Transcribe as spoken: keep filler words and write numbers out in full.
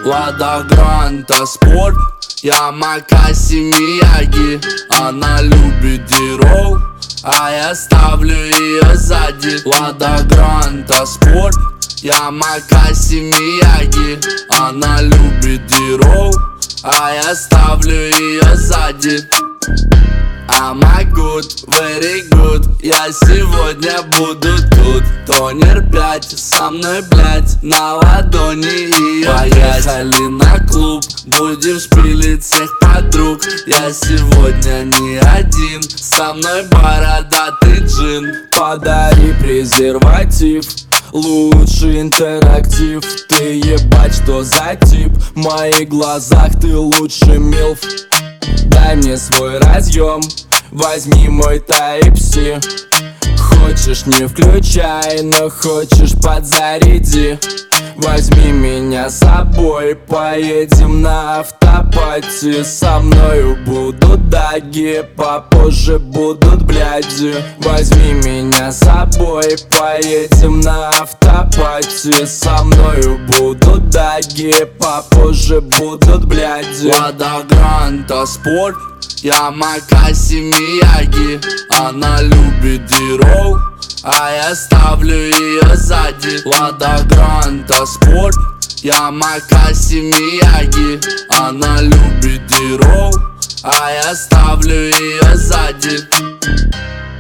Лада Гранта спорт, Ямакаси Мияги. Она любит дирол, а я ставлю ее сзади. Лада Гранта спорт, Ямакаси Мияги. Она любит дирол, а я ставлю ее сзади. I'm good, very good. Я сегодня буду тут. Тонер пять со мной, блять, на ладони и поехали на клуб. Будем шпилить всех подруг. Я сегодня не один, со мной бородатый джин. Подари презерватив, лучший интерактив. Ты ебать, что за тип? В моих глазах ты лучший милф. Дай мне свой разъем, возьми мой Type-C. Хочешь не включай, но хочешь подзаряди. Возьми меня с собой, поедем на автопати. Со мною будут даги, попозже будут бляди. Возьми меня с собой, поедем на автопати. Со мною будут даги, попозже будут бляди. Лада Гранта спорт, Ямакаси Мияги. Она любит дирол, а я ставлю ее сзади. Лада Гранта спорт, Ямакаси Мияги. Она любит дирол, а я ставлю ее сзади.